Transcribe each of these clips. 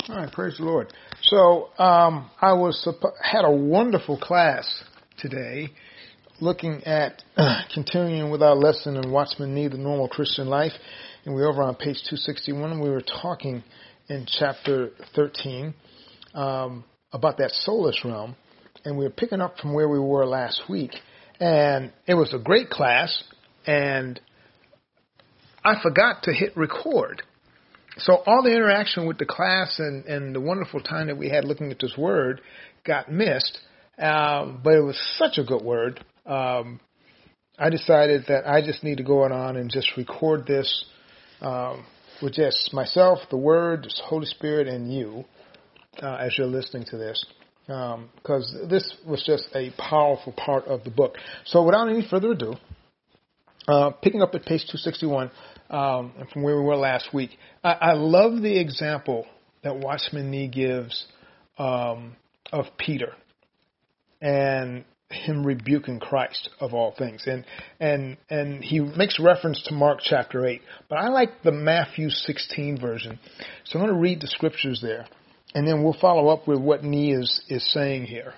All right, praise the Lord. So had a wonderful class today, looking at continuing with our lesson in Watchman Nee, the Normal Christian Life, and we're over on page 261, and we were talking in chapter 13 about that soulless realm, and we were picking up from where we were last week, and it was a great class, and I forgot to hit record. So all the interaction with the class and the wonderful time that we had looking at this word got missed, but it was such a good word. I decided that I just need to go on and just record this with just myself, the Word, the Holy Spirit, and you as you're listening to this, because this was just a powerful part of the book. So without any further ado, picking up at page 261, and from where we were last week, I love the example that Watchman Nee gives of Peter and him rebuking Christ of all things, and he makes reference to Mark chapter 8, but I like the Matthew 16 version, so I'm going to read the scriptures there, and then we'll follow up with what Nee is saying here.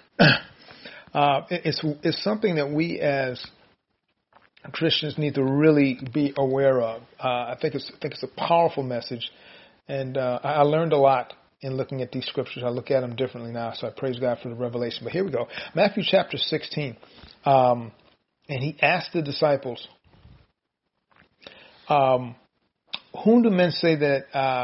It's something that we as Christians need to really be aware of. I think it's a powerful message, and I learned a lot in looking at these scriptures. I look at them differently now, so I praise God for the revelation. But here we go, Matthew chapter 16, and he asked the disciples, "Whom do men say that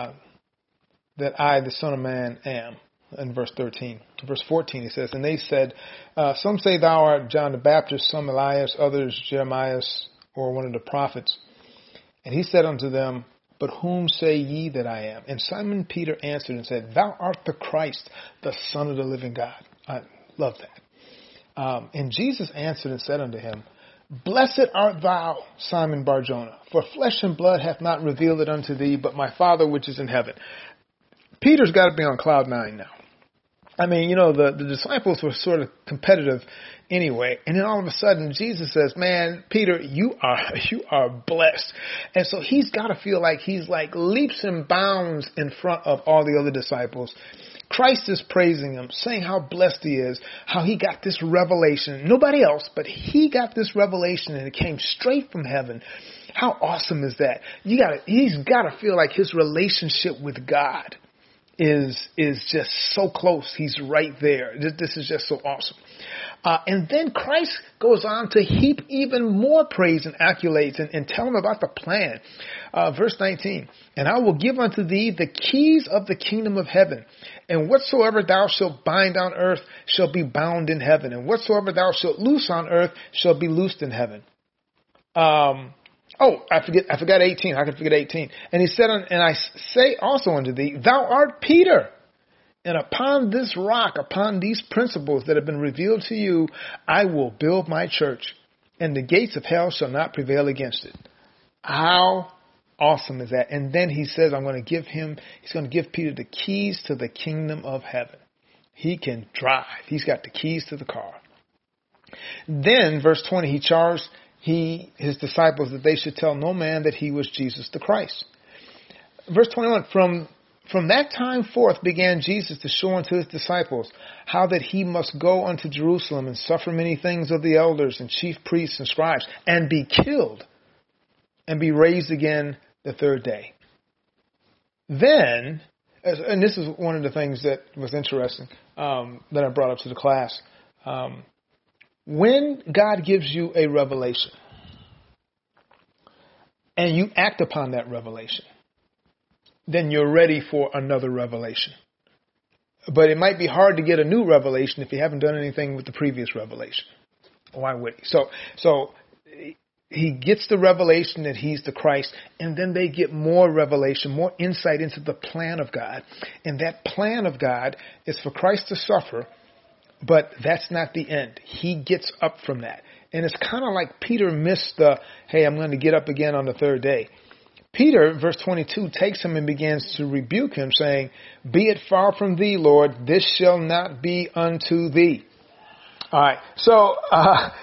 I, the Son of Man, am?" In verse 13. Verse 14, he says, and they said, "Some say thou art John the Baptist, some Elias, others Jeremiah, or one of the prophets." And he said unto them, "But whom say ye that I am?" And Simon Peter answered and said, "Thou art the Christ, the Son of the living God." I love that. And Jesus answered and said unto him, "Blessed art thou, Simon Bar-Jonah, for flesh and blood hath not revealed it unto thee, but my Father which is in heaven." Peter's got to be on cloud nine now. I mean, you know, the disciples were sort of competitive anyway. And then all of a sudden, Jesus says, "Man, Peter, you are blessed." And so he's got to feel like he's like leaps and bounds in front of all the other disciples. Christ is praising him, saying how blessed he is, how he got this revelation. Nobody else, but he got this revelation and it came straight from heaven. How awesome is that? He's got to feel like his relationship with God is just so close. He's right there. This is just so awesome. And then Christ goes on to heap even more praise and accolades and tell him about the plan. Verse 19, "And I will give unto thee the keys of the kingdom of heaven. And whatsoever thou shalt bind on earth shall be bound in heaven. And whatsoever thou shalt loose on earth shall be loosed in heaven." I forgot 18. I could forget 18. And he said, "And I say also unto thee, thou art Peter. And upon this rock, upon these principles that have been revealed to you, I will build my church, and the gates of hell shall not prevail against it." How awesome is that? And then he says, he's going to give Peter the keys to the kingdom of heaven. He can drive. He's got the keys to the car. Then, verse 20, he charged his disciples that they should tell no man that he was Jesus the Christ. Verse 21, from that time forth began Jesus to show unto his disciples how that he must go unto Jerusalem and suffer many things of the elders and chief priests and scribes, and be killed, and be raised again the third day. Then, and this is one of the things that was interesting that I brought up to the class, when God gives you a revelation and you act upon that revelation, then you're ready for another revelation. But it might be hard to get a new revelation if you haven't done anything with the previous revelation. Why would he? So he gets the revelation that he's the Christ, and then they get more revelation, more insight into the plan of God. And that plan of God is for Christ to suffer, but that's not the end. He gets up from that. And it's kind of like Peter missed hey, I'm going to get up again on the third day. Peter, verse 22, takes him and begins to rebuke him, saying, "Be it far from thee, Lord, this shall not be unto thee." All right. So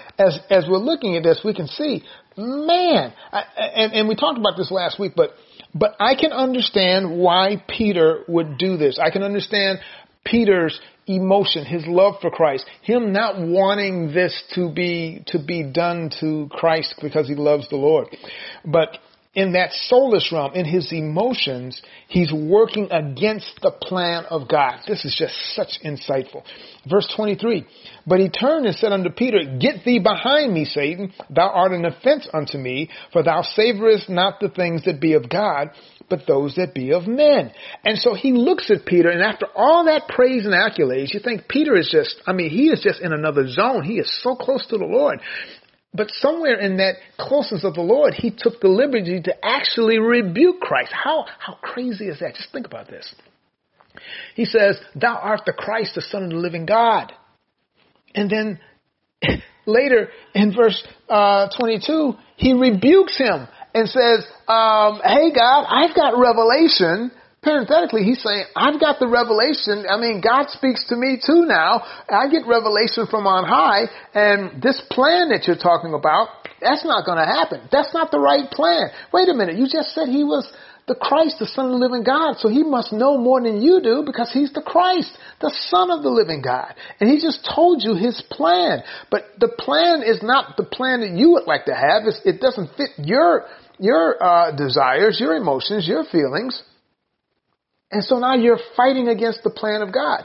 as we're looking at this, we can see, man, and we talked about this last week, but But I can understand why Peter would do this. I can understand Peter's emotion, his love for Christ, him not wanting this to be done to Christ because he loves the Lord. But in that soulless realm, in his emotions, he's working against the plan of God. This is just such insightful. Verse 23, but he turned and said unto Peter, get thee behind me, Satan. Thou art an offense unto me, for thou savorest not the things that be of God, but those that be of men. And so he looks at Peter, and after all that praise and accolades, you think Peter is just, he is just in another zone. He is so close to the Lord. But somewhere in that closeness of the Lord, he took the liberty to actually rebuke Christ. How crazy is that? Just think about this. He says, thou art the Christ, the Son of the living God. And then later in verse 22, he rebukes him and says, hey God, I've got revelation. Parenthetically, he's saying, I've got the revelation. God speaks to me too now. I get revelation from on high. And this plan that you're talking about, that's not going to happen. That's not the right plan. Wait a minute. You just said he was the Christ, the Son of the living God. So he must know more than you do because he's the Christ, the Son of the living God. And he just told you his plan. But the plan is not the plan that you would like to have. It doesn't fit your desires, your emotions, your feelings. And so now you're fighting against the plan of God.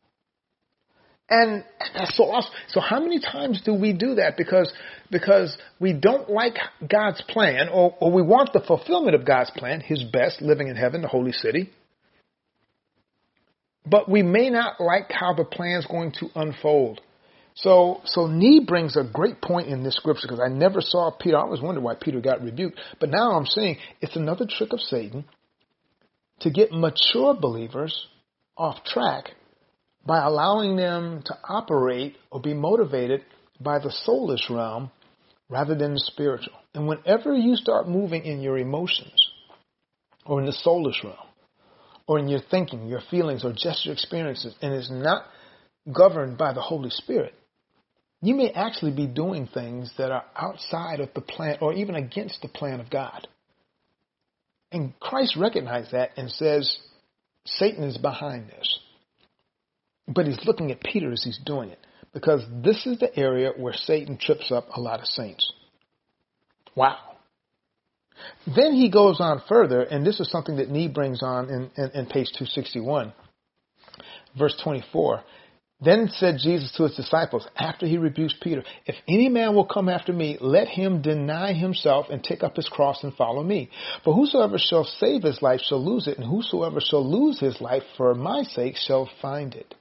And that's so awesome. So how many times do we do that? Because we don't like God's plan, or we want the fulfillment of God's plan, his best, living in heaven, the holy city. But we may not like how the plan is going to unfold. So Nee brings a great point in this scripture, because I never saw Peter. I always wondered why Peter got rebuked. But now I'm seeing it's another trick of Satan to get mature believers off track by allowing them to operate or be motivated by the soulless realm rather than the spiritual. And whenever you start moving in your emotions or in the soulless realm or in your thinking, your feelings, or just your experiences, and is not governed by the Holy Spirit, you may actually be doing things that are outside of the plan or even against the plan of God. And Christ recognized that and says, Satan is behind this. But he's looking at Peter as he's doing it, because this is the area where Satan trips up a lot of saints. Wow. Then he goes on further, and this is something that Nee brings on in page 261, verse 24. Then said Jesus to his disciples, after he rebukes Peter, if any man will come after me, let him deny himself and take up his cross and follow me. For whosoever shall save his life shall lose it, and whosoever shall lose his life for my sake shall find it.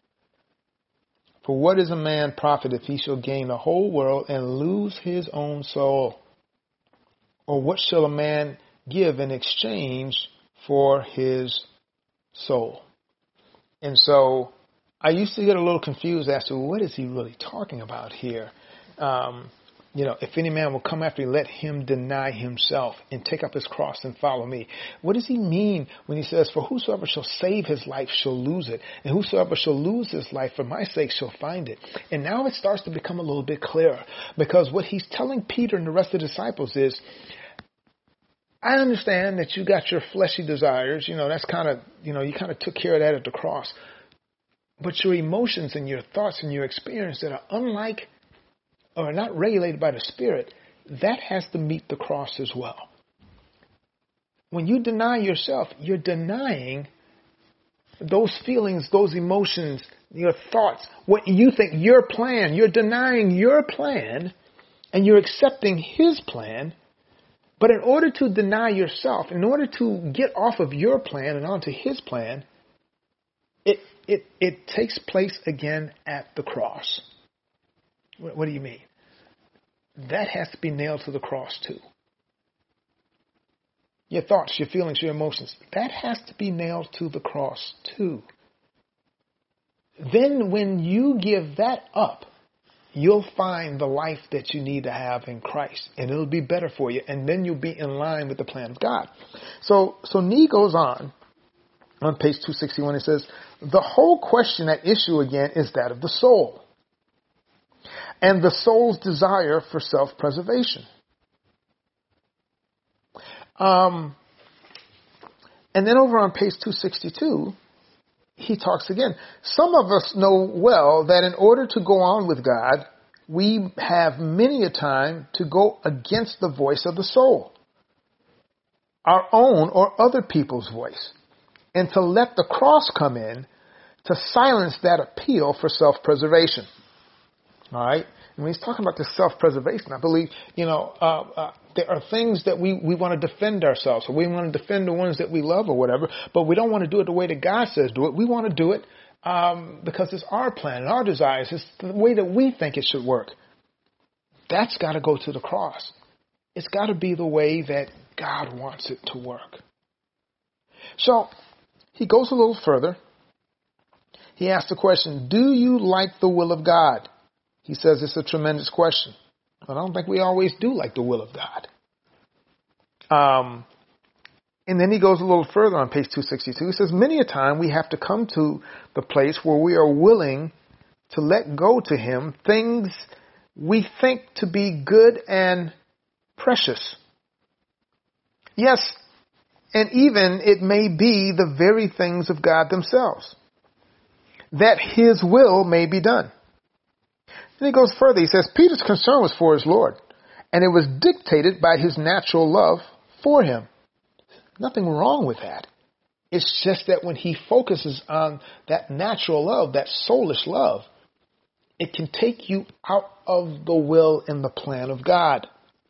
For what is a man profit if he shall gain the whole world and lose his own soul? Or what shall a man give in exchange for his soul? And so I used to get a little confused as to what is he really talking about here. If any man will come after me, let him deny himself and take up his cross and follow me. What does he mean when he says, for whosoever shall save his life shall lose it, and whosoever shall lose his life for my sake shall find it? And now it starts to become a little bit clearer, because what he's telling Peter and the rest of the disciples is, I understand that you got your fleshy desires. That's kind of, you kind of took care of that at the cross. But your emotions and your thoughts and your experience that are unlike or not regulated by the Spirit, that has to meet the cross as well. When you deny yourself, you're denying those feelings, those emotions, your thoughts, what you think, your plan. You're denying your plan and you're accepting his plan. But in order to deny yourself, in order to get off of your plan and onto his plan, it takes place again at the cross. What do you mean? That has to be nailed to the cross too. Your thoughts, your feelings, your emotions, that has to be nailed to the cross too. Then when you give that up, you'll find the life that you need to have in Christ, and it'll be better for you, and then you'll be in line with the plan of God. So Nee goes on page 261, it says, the whole question at issue again is that of the soul and the soul's desire for self-preservation. And then over on page 262, he talks again. Some of us know well that in order to go on with God, we have many a time to go against the voice of the soul, our own or other people's voice, and to let the cross come in to silence that appeal for self-preservation. All right? And when he's talking about this self-preservation, I believe, there are things that we want to defend ourselves, or we want to defend the ones that we love or whatever, but we don't want to do it the way that God says do it. We want to do it because it's our plan and our desires. It's the way that we think it should work. That's got to go to the cross. It's got to be the way that God wants it to work. So he goes a little further. He asks the question, do you like the will of God? He says it's a tremendous question. But I don't think we always do like the will of God. And then he goes a little further on page 262. He says, many a time we have to come to the place where we are willing to let go to him things we think to be good and precious. Yes, and even it may be the very things of God themselves, that his will may be done. Then he goes further. He says, Peter's concern was for his Lord, and it was dictated by his natural love for him. Nothing wrong with that. It's just that when he focuses on that natural love, that soulish love, it can take you out of the will and the plan of God.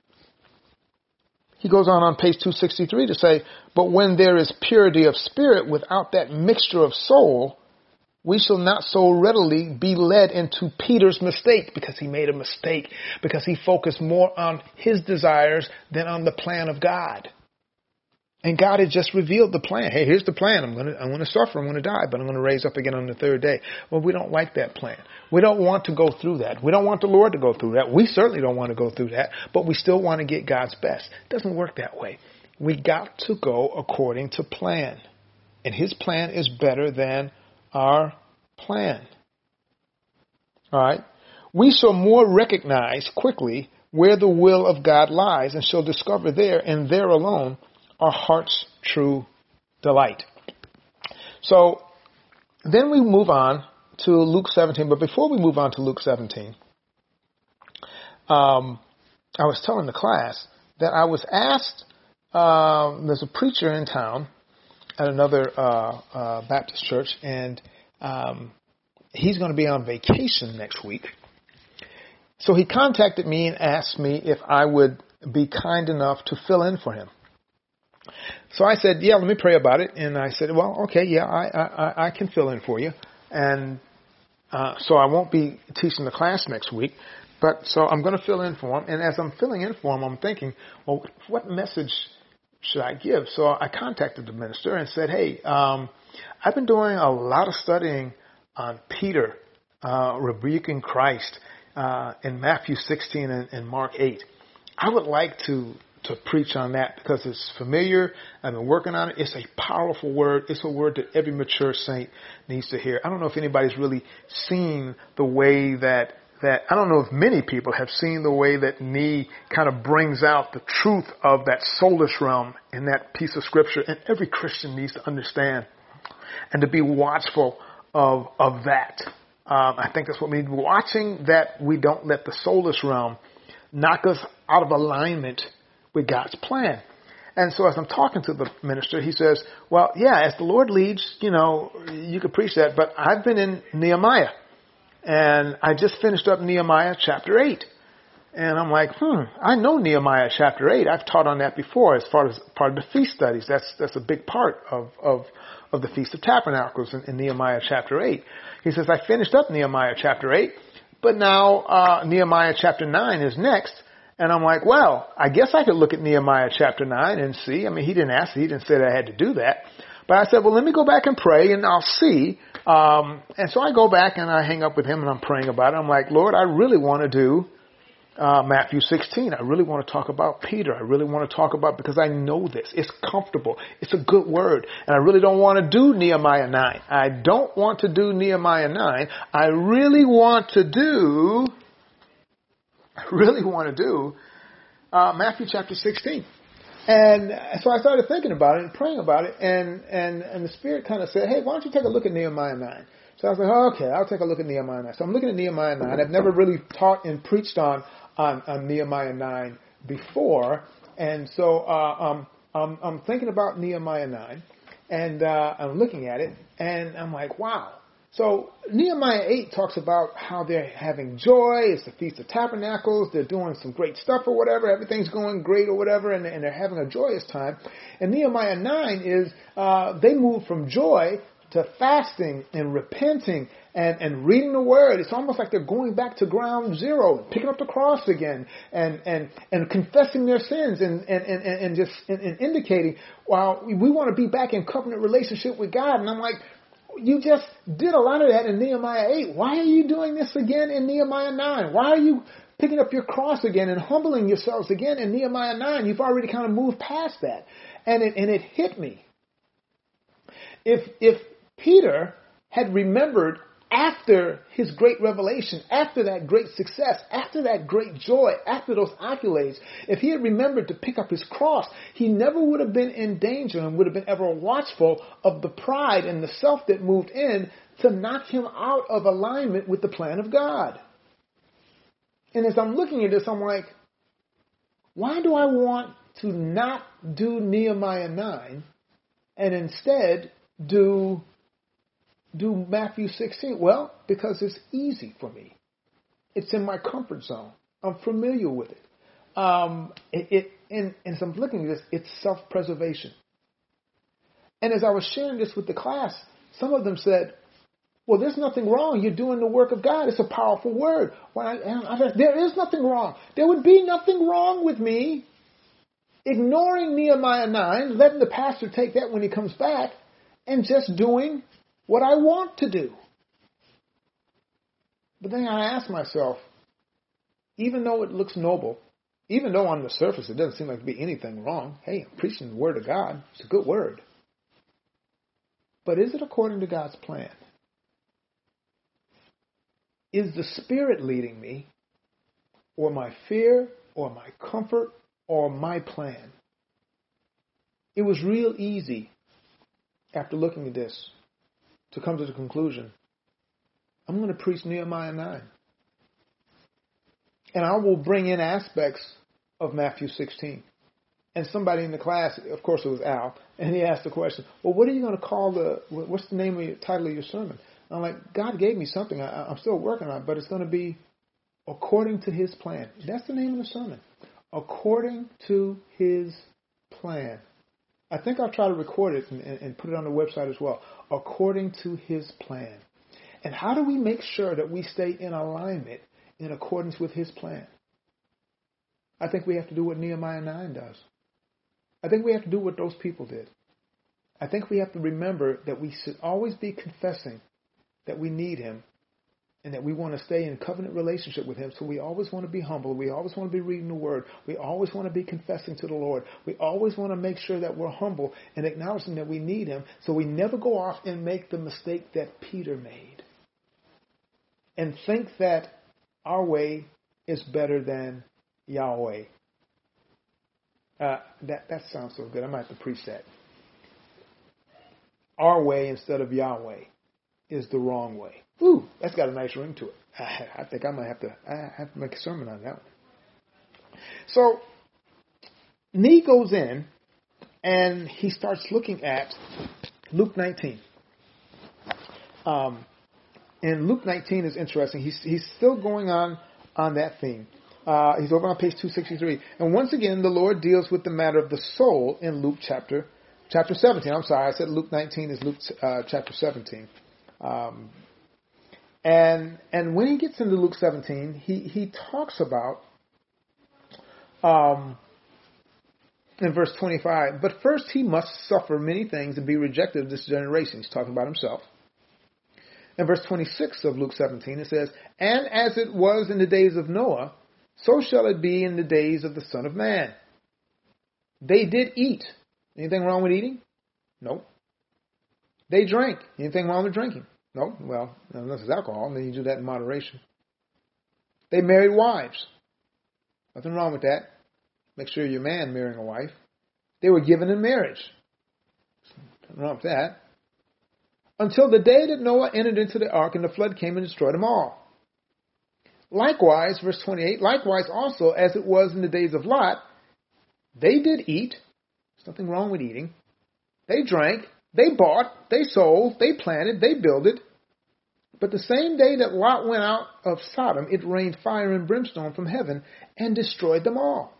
He goes on page 263 to say, but when there is purity of spirit without that mixture of soul, we shall not so readily be led into Peter's mistake, because he made a mistake, because he focused more on his desires than on the plan of God. And God had just revealed the plan. Hey, here's the plan. I'm going to suffer. I'm going to die, but I'm going to raise up again on the third day. Well, we don't like that plan. We don't want to go through that. We don't want the Lord to go through that. We certainly don't want to go through that, but we still want to get God's best. It doesn't work that way. We got to go according to plan. And his plan is better than our plan. All right. We shall more recognize quickly where the will of God lies, and shall discover there and there alone our heart's true delight. So then we move on to Luke 17. But before we move on to Luke 17, I was telling the class that I was asked, there's a preacher in town at another Baptist church, and he's going to be on vacation next week. So he contacted me and asked me if I would be kind enough to fill in for him. So I said, yeah, let me pray about it. And I said, well, okay, yeah, I can fill in for you. And so I won't be teaching the class next week. But so I'm going to fill in for him. And as I'm filling in for him, I'm thinking, well, what message should I give? So I contacted the minister and said, hey, I've been doing a lot of studying on Peter rebuking Christ in Matthew 16 and Mark 8. I would like to preach on that because it's familiar. I've been working on it. It's a powerful word. It's a word that every mature saint needs to hear. I don't know if anybody's really seen the way that I don't know if many people have seen the way that Nee kind of brings out the truth of that soulish realm in that piece of scripture. And every Christian needs to understand and to be watchful of that. I think that's what we need. Watching that we don't let the soulish realm knock us out of alignment with God's plan. And so as I'm talking to the minister, he says, well, yeah, as the Lord leads, you could preach that, but I've been in Nehemiah, and I just finished up Nehemiah chapter 8. And I'm like, I know Nehemiah chapter 8. I've taught on that before as far as part of the feast studies. That's a big part of the Feast of Tabernacles in Nehemiah chapter 8. He says, I finished up Nehemiah chapter 8, but now Nehemiah chapter 9 is next. And I'm like, well, I guess I could look at Nehemiah chapter 9 and see. I mean, he didn't ask. He didn't say that I had to do that. But I said, well, let me go back and pray and I'll see. And so I go back and I hang up with him and I'm praying about it. I'm like, Lord, I really want to do Matthew 16. I really want to talk about Peter. I really want to talk about, because I know this. It's comfortable. It's a good word. And I really don't want to do Nehemiah 9. I don't want to do Nehemiah 9. I really want to do Matthew chapter 16. And so I started thinking about it and praying about it, and the Spirit kind of said, hey, why don't you take a look at Nehemiah 9? So I was like, oh, okay, I'll take a look at Nehemiah 9. So I'm looking at Nehemiah 9. I've never really taught and preached on Nehemiah 9 before, and so I'm thinking about Nehemiah 9, and I'm looking at it, and I'm like, wow. So Nehemiah 8 talks about how they're having joy. It's the Feast of Tabernacles. They're doing some great stuff or whatever. Everything's going great or whatever, and they're having a joyous time. And Nehemiah 9 is they move from joy to fasting and repenting and reading the Word. It's almost like they're going back to ground zero, picking up the cross again, and confessing their sins and just indicating, well, we want to be back in covenant relationship with God. And I'm like, you just did a lot of that in Nehemiah 8. Why are you doing this again in Nehemiah 9? Why are you picking up your cross again and humbling yourselves again in Nehemiah 9? You've already kind of moved past that. And it hit me. If Peter had remembered after his great revelation, after that great success, after that great joy, after those accolades, if he had remembered to pick up his cross, he never would have been in danger and would have been ever watchful of the pride and the self that moved in to knock him out of alignment with the plan of God. And as I'm looking at this, I'm like, why do I want to not do Nehemiah 9 and instead do Matthew 16? Well, because it's easy for me. It's in my comfort zone. I'm familiar with it. And as I'm looking at this, it's self-preservation. And as I was sharing this with the class, some of them said, well, there's nothing wrong. You're doing the work of God. It's a powerful word. There is nothing wrong. There would be nothing wrong with me ignoring Nehemiah 9, letting the pastor take that when he comes back, and just doing what I want to do. But then I ask myself, even though it looks noble, even though on the surface it doesn't seem like to be anything wrong, hey, I'm preaching the word of God. It's a good word. But is it according to God's plan? Is the Spirit leading me, or my fear, or my comfort, or my plan? It was real easy after looking at this to come to the conclusion, I'm going to preach Nehemiah 9. And I will bring in aspects of Matthew 16. And somebody in the class, of course it was Al, and he asked the question, well, what are you going to call what's the name of your title of your sermon? And I'm like, God gave me something. I'm still working on it, but it's going to be according to his plan. That's the name of the sermon. According to his plan. I think I'll try to record it and put it on the website as well. According to his plan. And how do we make sure that we stay in alignment in accordance with his plan? I think we have to do what Nehemiah 9 does. I think we have to do what those people did. I think we have to remember that we should always be confessing that we need him and that we want to stay in covenant relationship with him. So we always want to be humble. We always want to be reading the word. We always want to be confessing to the Lord. We always want to make sure that we're humble and acknowledging that we need him. So we never go off and make the mistake that Peter made and think that our way is better than Yahweh. That sounds so good. I might have to preach that. Our way instead of Yahweh is the wrong way. Ooh, that's got a nice ring to it. I think I might have to make a sermon on that one. So, Nee goes in and he starts looking at Luke 19. And Luke 19 is interesting. He's still going on that theme. He's over on page 263. And once again, the Lord deals with the matter of the soul in Luke chapter 17. I'm sorry, I said Luke 19 is Luke chapter 17. And when he gets into Luke 17, he talks about, in verse 25, but first he must suffer many things and be rejected of this generation. He's talking about himself. In verse 26 of Luke 17, it says, and as it was in the days of Noah, so shall it be in the days of the Son of Man. They did eat. Anything wrong with eating? No. They drank. Anything wrong with drinking? No. Well, unless it's alcohol, then you do that in moderation. They married wives. Nothing wrong with that. Make sure you're a man marrying a wife. They were given in marriage. Nothing wrong with that. Until the day that Noah entered into the ark and the flood came and destroyed them all. Likewise, verse 28, likewise also as it was in the days of Lot, they did eat. There's nothing wrong with eating. They drank, they bought, they sold, they planted, they builded. But the same day that Lot went out of Sodom, it rained fire and brimstone from heaven and destroyed them all.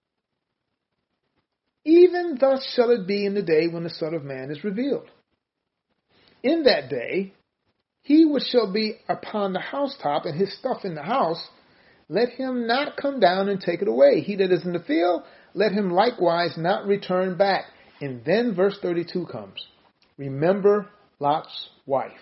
Even thus shall it be in the day when the Son of Man is revealed. In that day, he which shall be upon the housetop and his stuff in the house, let him not come down and take it away. He that is in the field, let him likewise not return back. And then verse 32 comes. Remember Lot's wife.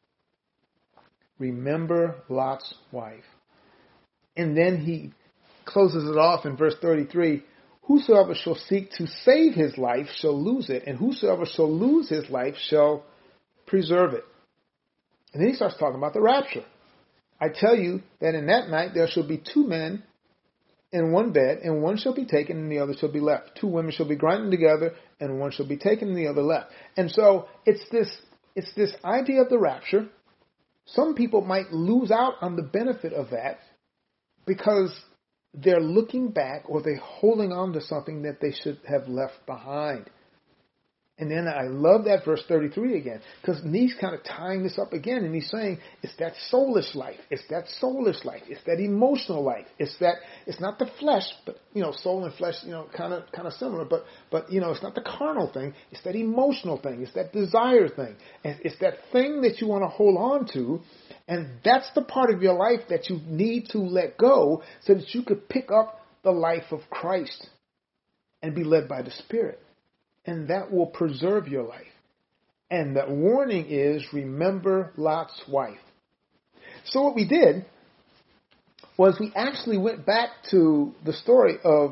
Remember Lot's wife. And then he closes it off in verse 33. Whosoever shall seek to save his life shall lose it, and whosoever shall lose his life shall preserve it. And then he starts talking about the rapture. I tell you that in that night there shall be two men in one bed, and one shall be taken and the other shall be left. Two women shall be grinding together, and one shall be taken and the other left. And so it's this idea of the rapture. Some people might lose out on the benefit of that because they're looking back or they're holding on to something that they should have left behind. And then I love that verse 33 again, because he's kind of tying this up again, and he's saying it's that soulish life, it's that soulish life, it's that emotional life, it's not the flesh, but soul and flesh, kind of similar, but it's not the carnal thing, it's that emotional thing, it's that desire thing, and it's that thing that you want to hold on to, and that's the part of your life that you need to let go so that you could pick up the life of Christ and be led by the Spirit. And that will preserve your life. And the warning is, remember Lot's wife. So what we did was we actually went back to the story of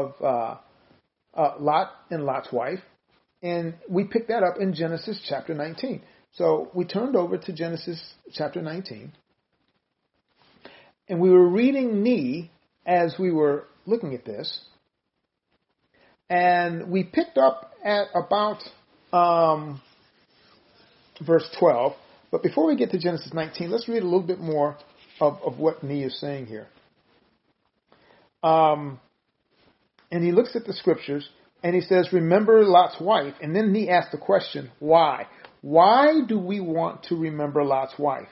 Lot and Lot's wife, and we picked that up in Genesis chapter 19. So we turned over to Genesis chapter 19, and we were reading Ne as we were looking at this. And we picked up at about verse 12. But before we get to Genesis 19, let's read a little bit more of what Ne is saying here. And he looks at the scriptures, and he says, remember Lot's wife. And then he asks the question, why? Why do we want to remember Lot's wife?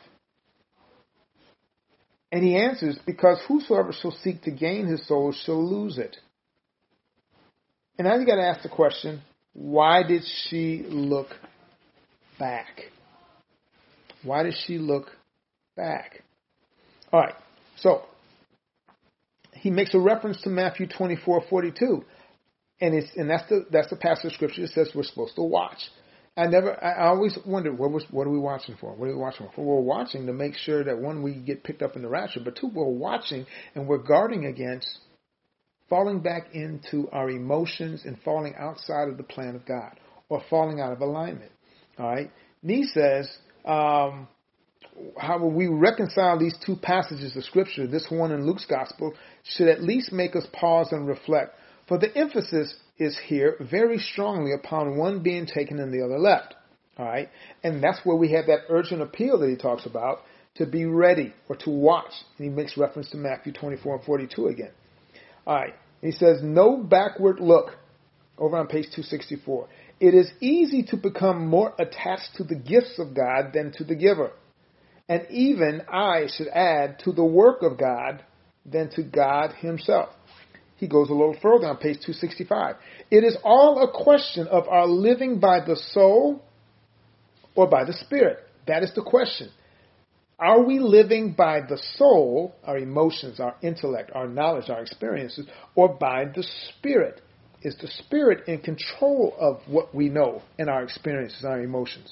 And he answers, because whosoever shall seek to gain his soul shall lose it. And now you got to ask the question, why did she look back? Why did she look back? All right, so he makes a reference to Matthew 24:42, and that's the passage of scripture that says we're supposed to watch. I always wondered, what are we watching for? What are we watching for? We're watching to make sure that, one, we get picked up in the rapture, but two, we're watching and we're guarding against falling back into our emotions and falling outside of the plan of God or falling out of alignment. All right. Ne says, how will we reconcile these two passages of Scripture? This one in Luke's Gospel should at least make us pause and reflect. For the emphasis is here very strongly upon one being taken and the other left. All right. And that's where we have that urgent appeal that he talks about, to be ready or to watch. And he makes reference to Matthew 24:42 again. All right. He says, no backward look, over on page 264. It is easy to become more attached to the gifts of God than to the giver. And even, I should add, to the work of God than to God himself. He goes a little further on page 265. It is all a question of our living by the soul or by the Spirit. That is the question. Are we living by the soul, our emotions, our intellect, our knowledge, our experiences, or by the Spirit? Is the Spirit in control of what we know and our experiences, our emotions?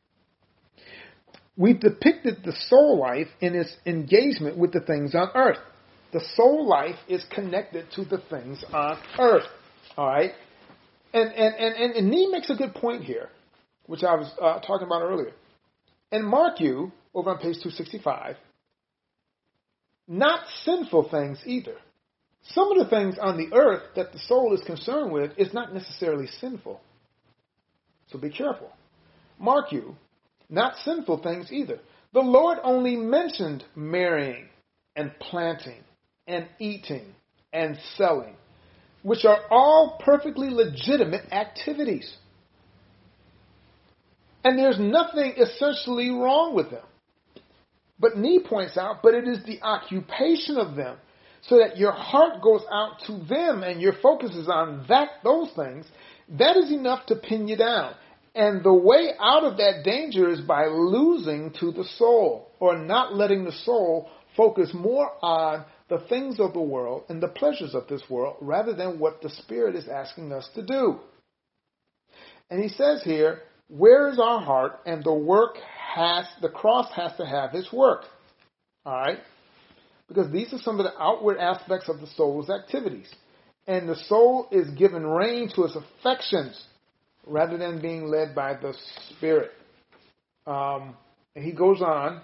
We've depicted the soul life in its engagement with the things on earth. The soul life is connected to the things on earth. All right? And Ne makes a good point here, which I was talking about earlier. And mark you, over on page 265, not sinful things either. Some of the things on the earth that the soul is concerned with is not necessarily sinful. So be careful. Mark you, not sinful things either. The Lord only mentioned marrying and planting and eating and selling, which are all perfectly legitimate activities. And there's nothing essentially wrong with them. But Nee points out, but it is the occupation of them, so that your heart goes out to them and your focus is on those things. That is enough to pin you down. And the way out of that danger is by losing to the soul, or not letting the soul focus more on the things of the world and the pleasures of this world rather than what the Spirit is asking us to do. And he says here, where is our heart? And the cross has to have its work. All right? Because these are some of the outward aspects of the soul's activities. And the soul is given rein to its affections rather than being led by the Spirit. And he goes on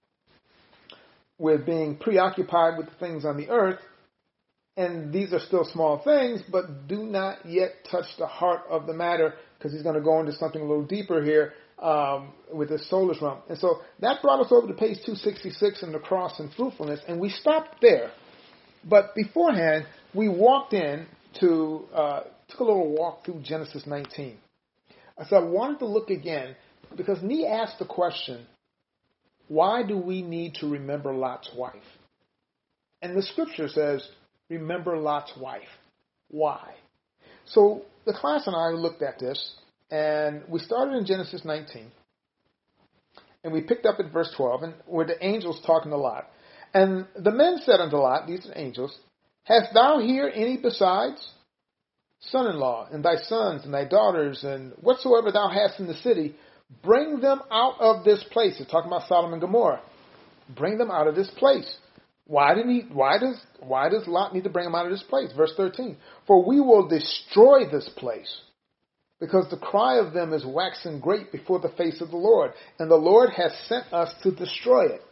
with being preoccupied with the things on the earth. And these are still small things, but do not yet touch the heart of the matter, because he's going to go into something a little deeper here with the soulless realm. And so that brought us over to page 266 in the cross and fruitfulness, and we stopped there. But beforehand, we walked in to, took a little walk through Genesis 19. So I wanted to look again, because Nee asked the question, why do we need to remember Lot's wife? And the scripture says, remember Lot's wife. Why? So the class and I looked at this, and we started in Genesis 19, and we picked up at verse 12, and where the angels talking to Lot. And the men said unto Lot, these are angels, hast thou here any besides son-in-law, and thy sons, and thy daughters, and whatsoever thou hast in the city, bring them out of this place. They're talking about Sodom and Gomorrah. Bring them out of this place. Why does Lot need to bring them out of this place? Verse 13. For we will destroy this place, because the cry of them is waxing great before the face of the Lord, and the Lord has sent us to destroy it.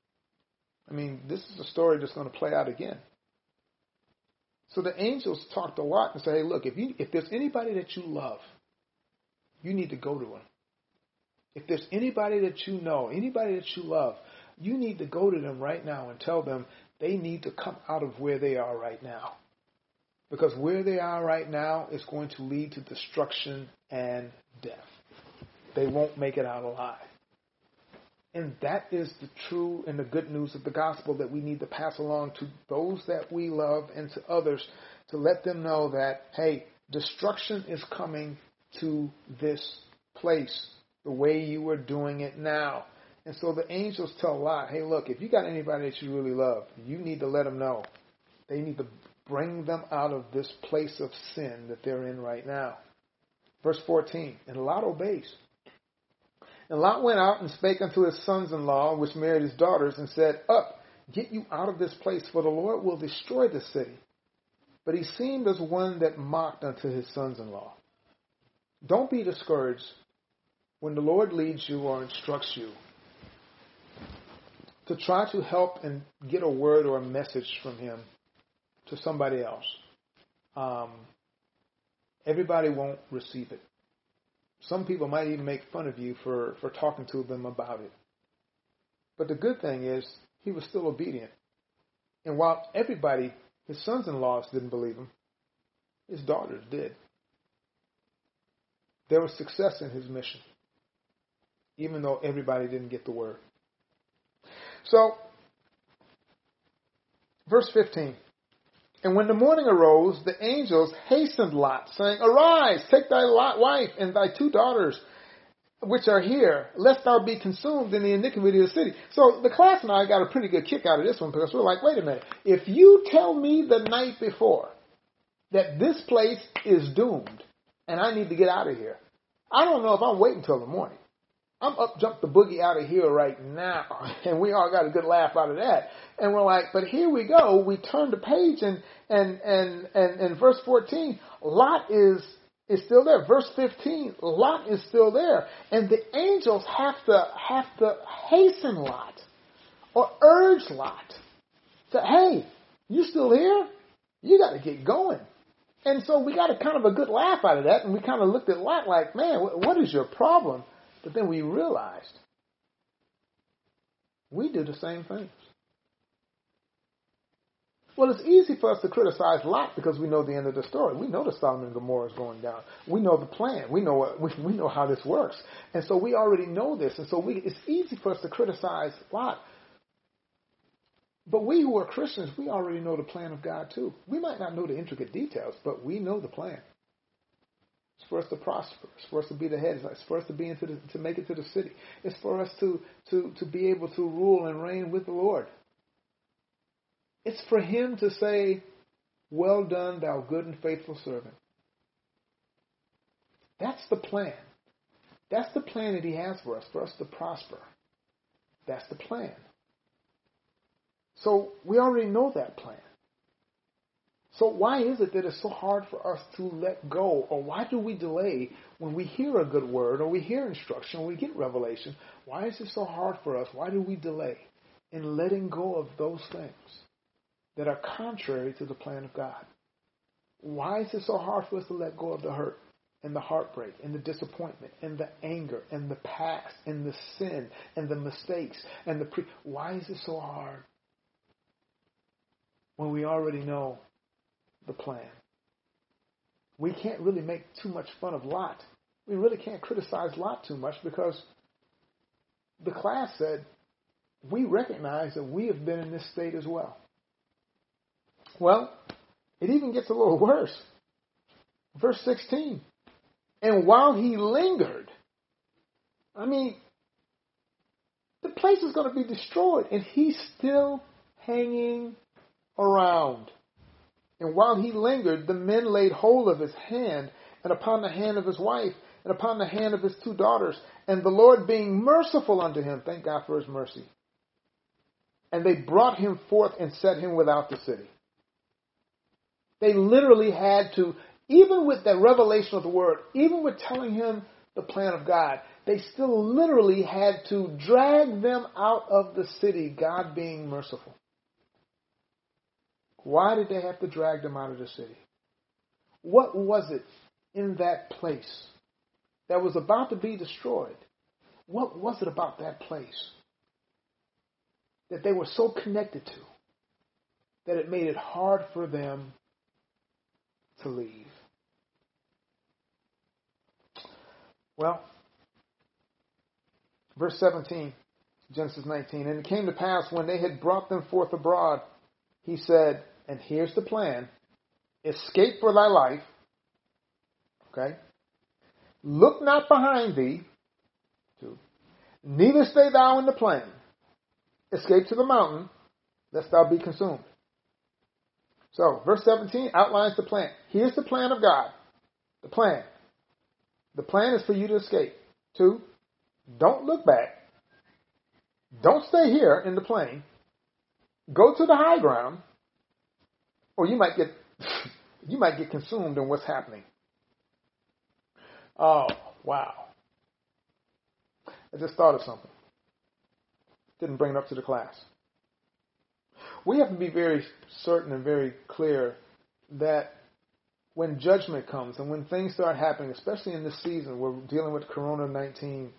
I mean, this is a story that's going to play out again. So the angels talk to Lot and say, hey, look, if there's anybody that you love, you need to go to him. If there's anybody that you know, anybody that you love, you need to go to them right now and tell them they need to come out of where they are right now. Because where they are right now is going to lead to destruction and death. They won't make it out alive. And that is the true and the good news of the gospel that we need to pass along to those that we love and to others, to let them know that, hey, destruction is coming to this place the way you are doing it now. And so the angels tell Lot, hey, look, if you got anybody that you really love, you need to let them know. They need to bring them out of this place of sin that they're in right now. Verse 14, and Lot obeys. And Lot went out and spake unto his sons-in-law, which married his daughters, and said, up, get you out of this place, for the Lord will destroy the city. But he seemed as one that mocked unto his sons-in-law. Don't be discouraged when the Lord leads you or instructs you to try to help and get a word or a message from him to somebody else. Everybody won't receive it. Some people might even make fun of you for talking to them about it. But the good thing is, he was still obedient. And while everybody, his sons-in-laws didn't believe him, his daughters did. There was success in his mission, even though everybody didn't get the word. So, verse 15. And when the morning arose, the angels hastened Lot, saying, arise, take thy wife and thy 2 daughters, which are here, lest thou be consumed in the iniquity of the city. So the class and I got a pretty good kick out of this one, because we're like, wait a minute. If you tell me the night before that this place is doomed and I need to get out of here, I don't know if I'm waiting till the morning. I'm up, jump the boogie out of here right now. And we all got a good laugh out of that. And we're like, but here we go. We turn the page and verse 14, Lot is still there. Verse 15, Lot is still there. And the angels have to hasten Lot or urge Lot. Say, hey, you still here? You got to get going. And so we got a kind of a good laugh out of that, and we kind of looked at Lot like, man, what is your problem? But then we realized we do the same things. Well, it's easy for us to criticize Lot because we know the end of the story. We know that Sodom and Gomorrah is going down. We know the plan. We know how this works. And so we already know this. And so it's easy for us to criticize Lot. But we who are Christians, we already know the plan of God too. We might not know the intricate details, but we know the plan. It's for us to prosper. It's for us to be the head. It's for us to be to make it to the city. It's for us to be able to rule and reign with the Lord. It's for him to say, well done, thou good and faithful servant. That's the plan. That's the plan that he has for us to prosper. That's the plan. So we already know that plan. So why is it that it's so hard for us to let go? Or why do we delay when we hear a good word or we hear instruction or we get revelation? Why is it so hard for us? Why do we delay in letting go of those things that are contrary to the plan of God? Why is it so hard for us to let go of the hurt and the heartbreak and the disappointment and the anger and the past and the sin and the mistakes and why is it so hard when we already know the plan? We can't really make too much fun of Lot. We really can't criticize Lot too much because the class said we recognize that we have been in this state as well. Well, it even gets a little worse. Verse 16. And while he lingered, the place is going to be destroyed, and he's still hanging around. And while he lingered, the men laid hold of his hand, and upon the hand of his wife, and upon the hand of his 2 daughters, and the Lord being merciful unto him, thank God for his mercy. And they brought him forth and set him without the city. They literally had to, even with that revelation of the word, even with telling him the plan of God, they still literally had to drag them out of the city, God being merciful. Why did they have to drag them out of the city? What was it in that place that was about to be destroyed? What was it about that place that they were so connected to that it made it hard for them to leave? Well, verse 17, Genesis 19. And it came to pass when they had brought them forth abroad, he said, and here's the plan, escape for thy life. Okay. Look not behind thee. 2. Neither stay thou in the plain. Escape to the mountain, lest thou be consumed. So, verse 17 outlines the plan. Here's the plan of God. The plan. The plan is for you to escape. 2, don't look back. Don't stay here in the plain. Go to the high ground, or you might get consumed in what's happening. Oh, wow. I just thought of something. Didn't bring it up to the class. We have to be very certain and very clear that when judgment comes and when things start happening, especially in this season, we're dealing with COVID-19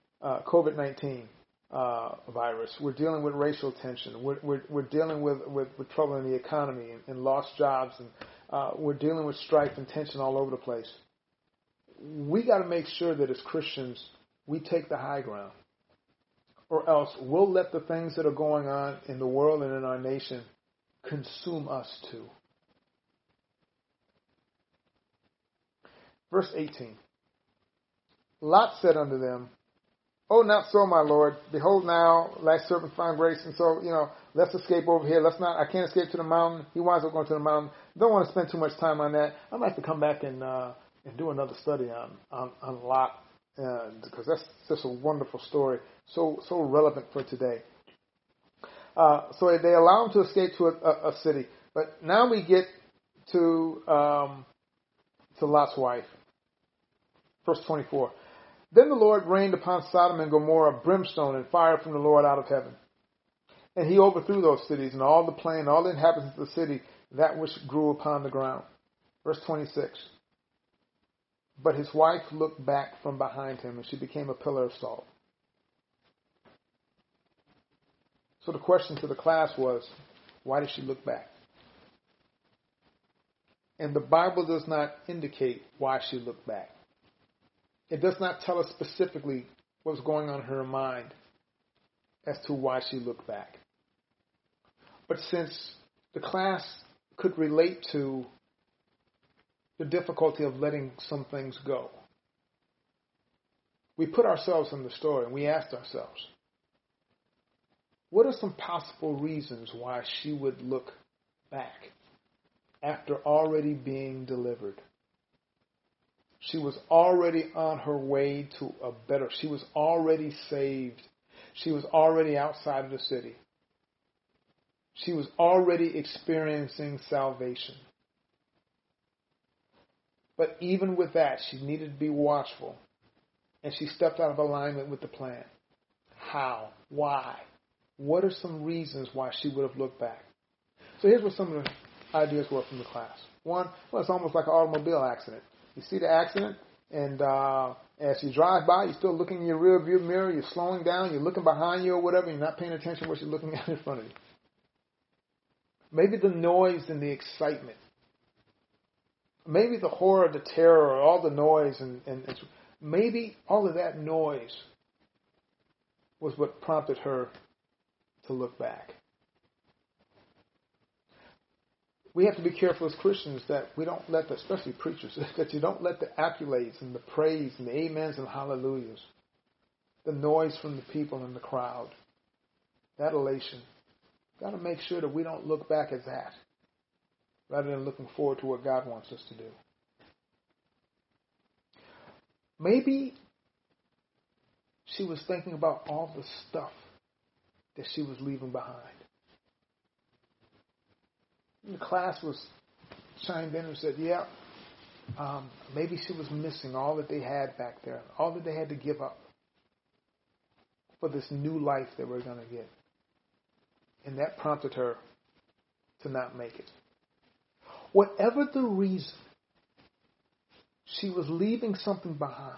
virus. We're dealing with racial tension. We're dealing with trouble in the economy and lost jobs, and we're dealing with strife and tension all over the place. We got to make sure that as Christians we take the high ground, or else we'll let the things that are going on in the world and in our nation consume us too. Verse 18. Lot said unto them, "Oh, not so, my Lord. Behold now, thy servant found grace, and so, let's escape over here. I can't escape to the mountain." He winds up going to the mountain. Don't want to spend too much time on that. I'd like to come back and do another study on Lot, because that's just a wonderful story, so relevant for today. So they allow him to escape to a city. But now we get to Lot's wife. Verse 24. Then the Lord rained upon Sodom and Gomorrah brimstone and fire from the Lord out of heaven. And he overthrew those cities and all the plain, all the inhabitants of the city that which grew upon the ground. Verse 26. But his wife looked back from behind him, and she became a pillar of salt. So the question to the class was, why did she look back? And the Bible does not indicate why she looked back. It does not tell us specifically what was going on in her mind as to why she looked back. But since the class could relate to the difficulty of letting some things go, we put ourselves in the story and we asked ourselves, what are some possible reasons why she would look back after already being delivered? She was already on her way to a better, she was already saved. She was already outside of the city. She was already experiencing salvation. But even with that, she needed to be watchful. And she stepped out of alignment with the plan. How? Why? What are some reasons why she would have looked back? So here's what some of the ideas were from the class. One, well, it's almost like an automobile accident. You see the accident, and as you drive by, you're still looking in your rear view mirror, you're slowing down, you're looking behind you or whatever, you're not paying attention to what you're looking at in front of you. Maybe the noise and the excitement. Maybe the horror, the terror, all the noise, and maybe all of that noise was what prompted her to look back. We have to be careful as Christians that we don't let the, especially preachers, that you don't let the accolades and the praise and the amens and hallelujahs, the noise from the people in the crowd, that elation. Got to make sure that we don't look back at that, rather than looking forward to what God wants us to do. Maybe she was thinking about all the stuff that she was leaving behind. The class was chimed in and said, yeah, maybe she was missing all that they had back there, all that they had to give up for this new life that we're going to get. And that prompted her to not make it. Whatever the reason, she was leaving something behind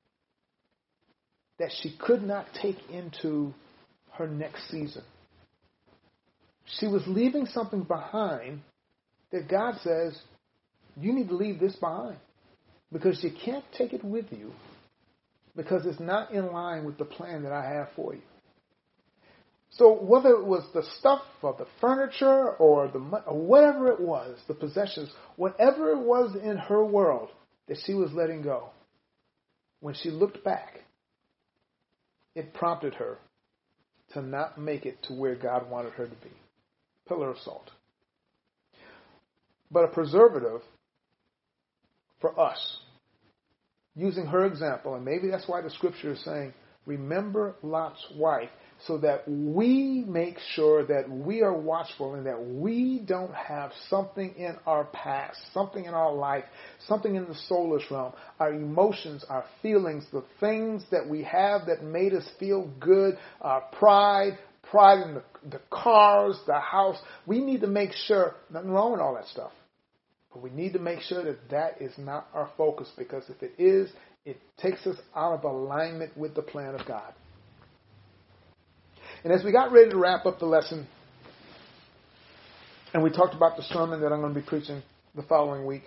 that she could not take into her next season. She was leaving something behind that God says, you need to leave this behind because you can't take it with you because it's not in line with the plan that I have for you. So whether it was the stuff or the furniture or whatever it was, the possessions, whatever it was in her world that she was letting go, when she looked back, it prompted her to not make it to where God wanted her to be. Pillar of salt. But a preservative for us, using her example, and maybe that's why the scripture is saying, remember Lot's wife, so that we make sure that we are watchful and that we don't have something in our past, something in our life, something in the soulish realm, our emotions, our feelings, the things that we have that made us feel good, our pride in the cars, the house. We need to make sure, nothing wrong with all that stuff, but we need to make sure that that is not our focus, because if it is, it takes us out of alignment with the plan of God. And as we got ready to wrap up the lesson, and we talked about the sermon that I'm going to be preaching the following week,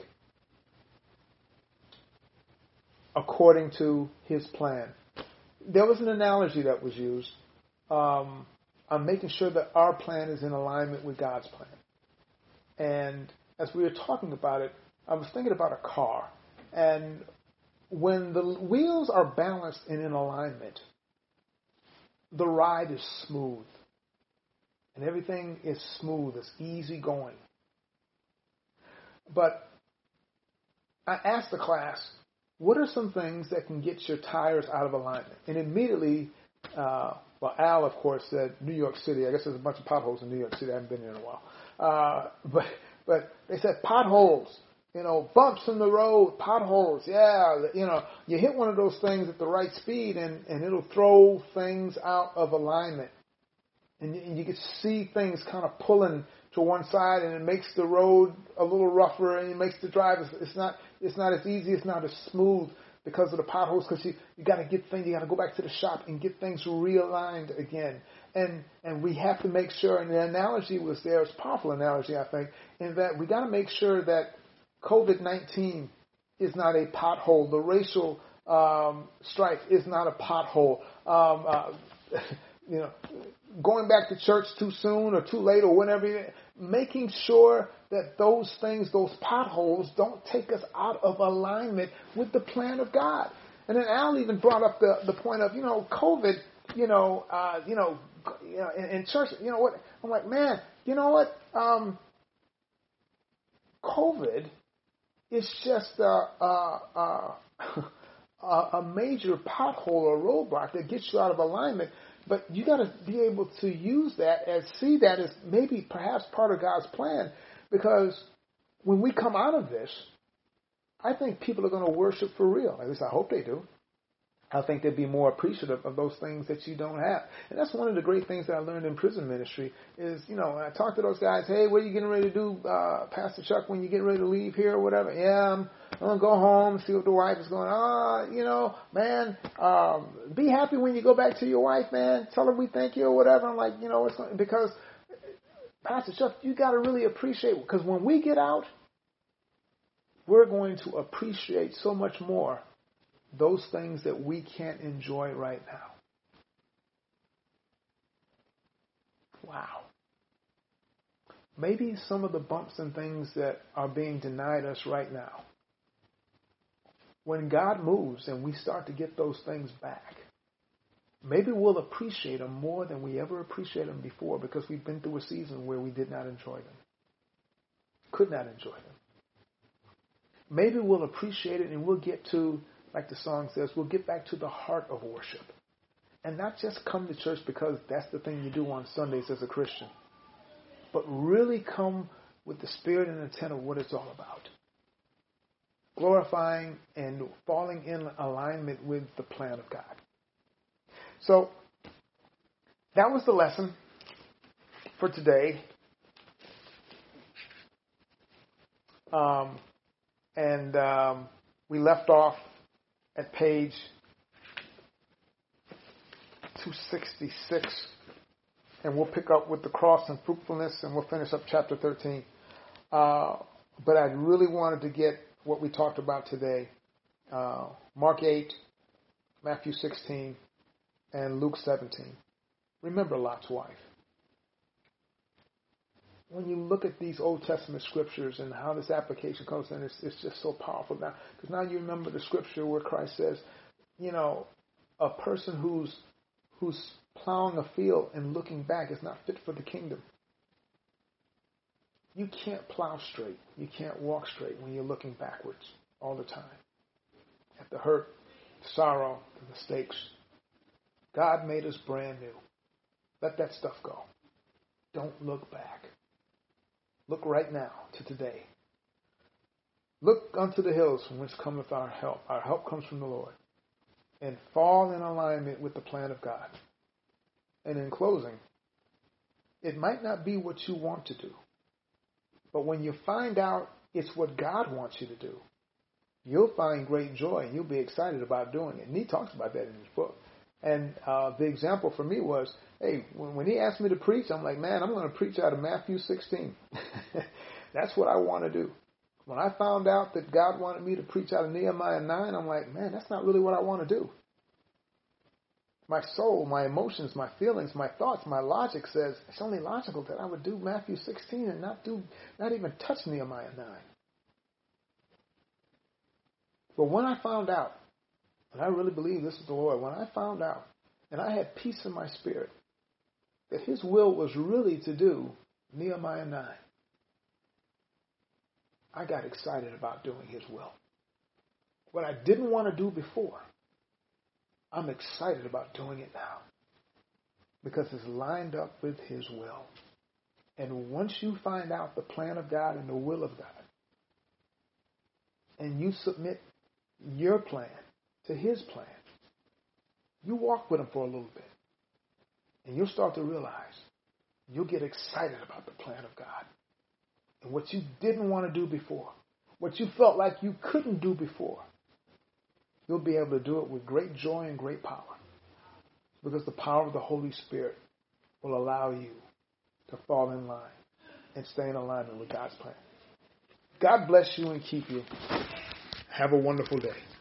according to his plan, there was an analogy that was used. I'm making sure that our plan is in alignment with God's plan. And as we were talking about it, I was thinking about a car. And when the wheels are balanced and in alignment, the ride is smooth. And everything is smooth. It's easy going. But I asked the class, what are some things that can get your tires out of alignment? And immediately, Al, of course, said New York City. I guess there's a bunch of potholes in New York City. I haven't been there in a while. But they said potholes. Bumps in the road, potholes. Yeah, you hit one of those things at the right speed and it'll throw things out of alignment. And you can see things kind of to one side, and it makes the road a little rougher, and it makes the drive, it's not as easy, it's not as smooth because of the potholes, because you got to get things, you got to go back to the shop and get things realigned again. And we have to make sure, and the analogy was there, it's a powerful analogy, I think, in that we got to make sure that COVID-19 is not a pothole. The racial strife is not a pothole. Going back to church too soon or too late or whatever, making sure that those things, those potholes, don't take us out of alignment with the plan of God. And then Al even brought up the point of, COVID, in church, what? I'm like, man, you know what? COVID is just a major pothole or roadblock that gets you out of alignment. But you got to be able to use that see that as maybe perhaps part of God's plan, because when we come out of this, I think people are going to worship for real. At least I hope they do. I think they'd be more appreciative of those things that you don't have. And that's one of the great things that I learned in prison ministry is, when I talk to those guys, hey, what are you getting ready to do, Pastor Chuck, when you get ready to leave here or whatever? Yeah, I'm going to go home, see what the wife is going, man, be happy when you go back to your wife, man. Tell her we thank you or whatever. I'm like, because, Pastor Chuck, you got to really appreciate, because when we get out, we're going to appreciate so much more those things that we can't enjoy right now. Wow. Maybe some of the bumps and things that are being denied us right now, when God moves and we start to get those things back, maybe we'll appreciate them more than we ever appreciated them before, because we've been through a season where we did not enjoy them, could not enjoy them. Maybe we'll appreciate it and we'll get to, like the song says, we'll get back to the heart of worship. And not just come to church because that's the thing you do on Sundays as a Christian, but really come with the spirit and intent of what it's all about. Glorifying and falling in alignment with the plan of God. So, that was the lesson for today. We left off at page 266, and we'll pick up with the cross and fruitfulness, and we'll finish up chapter 13. But I really wanted to get what we talked about today, Mark 8, Matthew 16, and Luke 17. Remember Lot's wife. When you look at these Old Testament scriptures and how this application comes in, it's just so powerful now. Because now you remember the scripture where Christ says, a person who's plowing a field and looking back is not fit for the kingdom. You can't plow straight. You can't walk straight when you're looking backwards all the time. At the hurt, the sorrow, the mistakes. God made us brand new. Let that stuff go. Don't look back. Look right now to today. Look unto the hills from whence cometh our help. Our help comes from the Lord. And fall in alignment with the plan of God. And in closing, it might not be what you want to do, but when you find out it's what God wants you to do, you'll find great joy and you'll be excited about doing it. And he talks about that in his book. And the example for me was, hey, when he asked me to preach, I'm like, man, I'm going to preach out of Matthew 16. That's what I want to do. When I found out that God wanted me to preach out of Nehemiah 9, I'm like, man, that's not really what I want to do. My soul, my emotions, my feelings, my thoughts, my logic says it's only logical that I would do Matthew 16 and not even touch Nehemiah 9. But when I found out, and I really believe this is the Lord, when I found out, and I had peace in my spirit, that his will was really to do Nehemiah 9, I got excited about doing his will. What I didn't want to do before, I'm excited about doing it now, because it's lined up with his will. And once you find out the plan of God and the will of God, and you submit your plan to his plan, you walk with him for a little bit, and you'll start to realize You'll get excited about the plan of God. And what you didn't want to do before, what you felt like you couldn't do before, you'll be able to do it with great joy and great power. Because the power of the Holy Spirit will allow you to fall in line and stay in alignment with God's plan. God bless you and keep you. Have a wonderful day.